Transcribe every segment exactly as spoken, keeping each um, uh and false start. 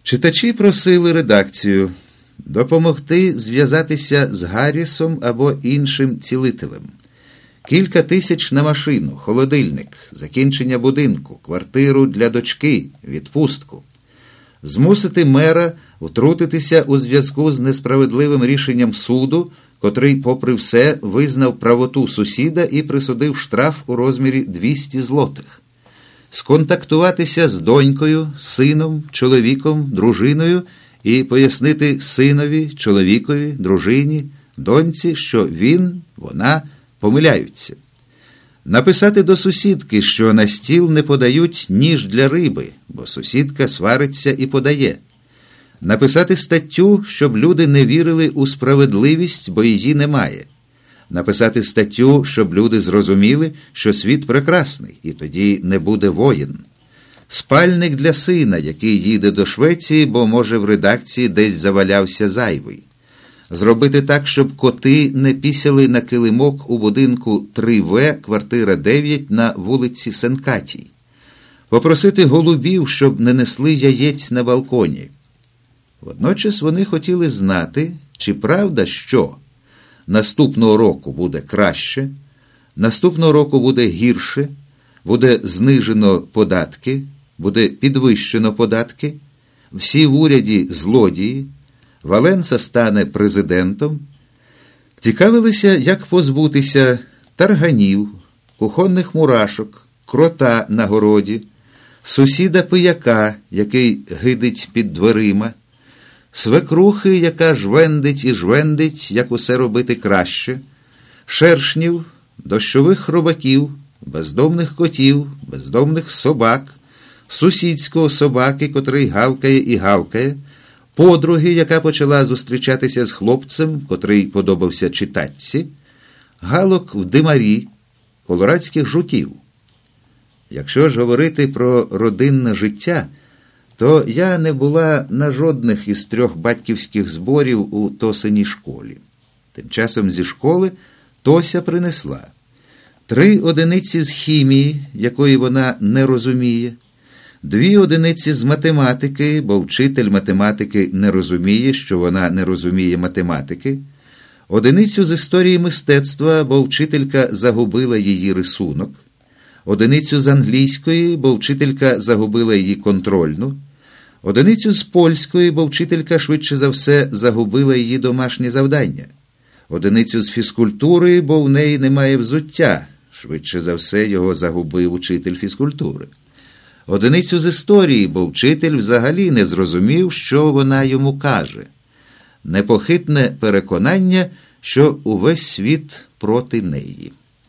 Читачі просили редакцію допомогти зв'язатися з Гаррісом або іншим цілителем. Кілька тисяч на машину, холодильник, закінчення будинку, квартиру для дочки, відпустку. Змусити мера втрутитися у зв'язку з несправедливим рішенням суду, котрий, попри все, визнав правоту сусіда і присудив штраф у розмірі двісті злотих. Сконтактуватися з донькою, сином, чоловіком, дружиною і пояснити синові, чоловікові, дружині, доньці, що він, вона помиляються. Написати до сусідки, що на стіл не подають ніж для риби, бо сусідка свариться і подає. Написати статтю, щоб люди не вірили у справедливість, бо її немає. Написати статтю, щоб люди зрозуміли, що світ прекрасний, і тоді не буде воєн. Спальник для сина, який їде до Швеції, бо, може, в редакції десь завалявся зайвий. Зробити так, щоб коти не пісяли на килимок у будинку три В, квартира дев'ять на вулиці Сенкатій. Попросити голубів, щоб не несли яєць на балконі. Водночас вони хотіли знати, чи правда, що наступного року буде краще, наступного року буде гірше, буде знижено податки, буде підвищено податки, всі в уряді злодії, Валенса стане президентом. Цікавилися, як позбутися тарганів, кухонних мурашок, крота на городі, сусіда-пияка, який гидить під дверима, свекрухи, яка жвендить і жвендить, як усе робити краще, шершнів, дощових хробаків, бездомних котів, бездомних собак, сусідського собаки, котрий гавкає і гавкає, подруги, яка почала зустрічатися з хлопцем, котрий подобався читатці, галок в димарі, колорадських жуків. Якщо ж говорити про родинне життя, то я не була на жодних із трьох батьківських зборів у Тосиній школі. Тим часом зі школи Тося принесла три одиниці з хімії, якої вона не розуміє, дві одиниці з математики, бо вчитель математики не розуміє, що вона не розуміє математики, одиницю з історії мистецтва, бо вчителька загубила її рисунок, одиницю з англійської, бо вчителька загубила її контрольну, одиницю з польської, бо вчителька швидше за все загубила її домашнє завдання, одиницю з фізкультури, бо в неї немає взуття, швидше за все його загубив учитель фізкультури, одиницю з історії, бо вчитель взагалі не зрозумів, що вона йому каже. Непохитне переконання, що увесь світ проти неї.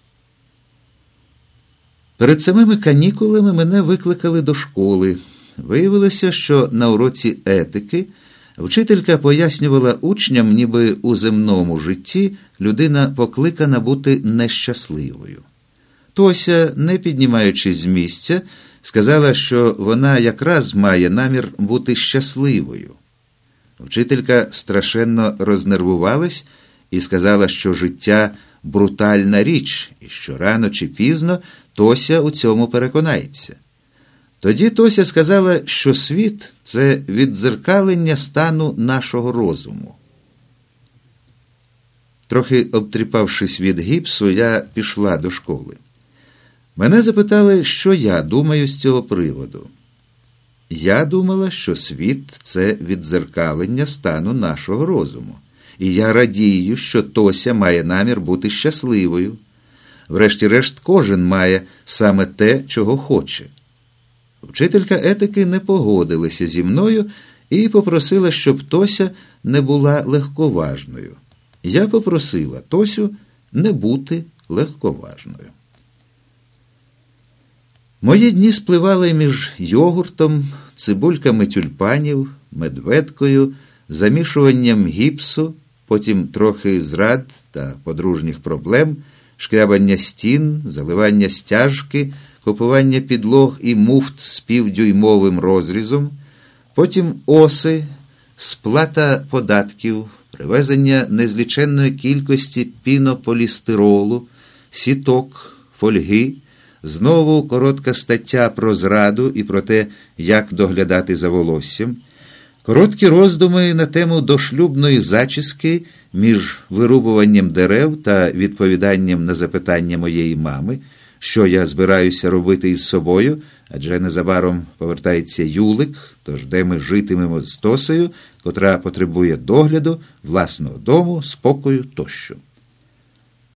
Перед самими канікулами мене викликали до школи. Виявилося, що на уроці етики вчителька пояснювала учням, ніби у земному житті людина покликана бути нещасливою. Тося, не піднімаючись з місця, сказала, що вона якраз має намір бути щасливою. Вчителька страшенно рознервувалась і сказала, що життя – брутальна річ, і що рано чи пізно Тося у цьому переконається. Тоді Тося сказала, що світ – це віддзеркалення стану нашого розуму. Трохи обтріпавшись від гіпсу, я пішла до школи. Мене запитали, що я думаю з цього приводу. Я думала, що світ – це віддзеркалення стану нашого розуму. І я радію, що Тося має намір бути щасливою. Врешті-решт, кожен має саме те, чого хоче. Вчителька етики не погодилася зі мною і попросила, щоб Тося не була легковажною. Я попросила Тосю не бути легковажною. Мої дні спливали між йогуртом, цибульками тюльпанів, медведкою, замішуванням гіпсу, потім трохи зрад та подружніх проблем, шкрябання стін, заливання стяжки, купування підлог і муфт з півдюймовим розрізом, потім оси, сплата податків, привезення незліченної кількості пінополістиролу, сіток, фольги, знову коротка стаття про зраду і про те, як доглядати за волоссям, Короткі роздуми на тему дошлюбної зачіски між вирубуванням дерев та відповіданням на запитання моєї мами, що я збираюся робити із собою, адже незабаром повертається Юлик, тож де ми житимемо з Тосею, котра потребує догляду, власного дому, спокою тощо.